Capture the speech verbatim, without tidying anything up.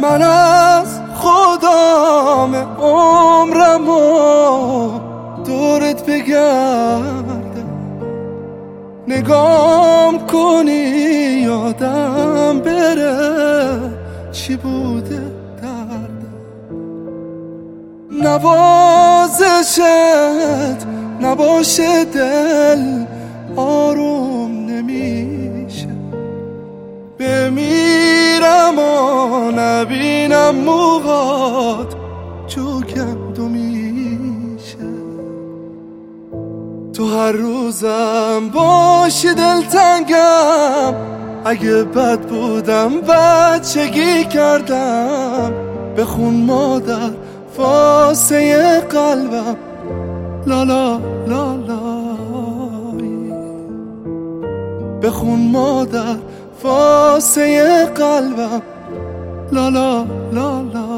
من از خدام عمرمو دورت بگردم، نگام کنی یادم بره چی بوده دردم. نوازشت نباشه دل آروم نمیشه، بمیرم و نبینم موهات چوکم دو میشه. تو هر روزم باشی دلتنگم، اگه بد بودم بچگی کردم. بخون مادر واسه قلبم لالا لالایی، بخون مادر واسه قلبم لالا لالا.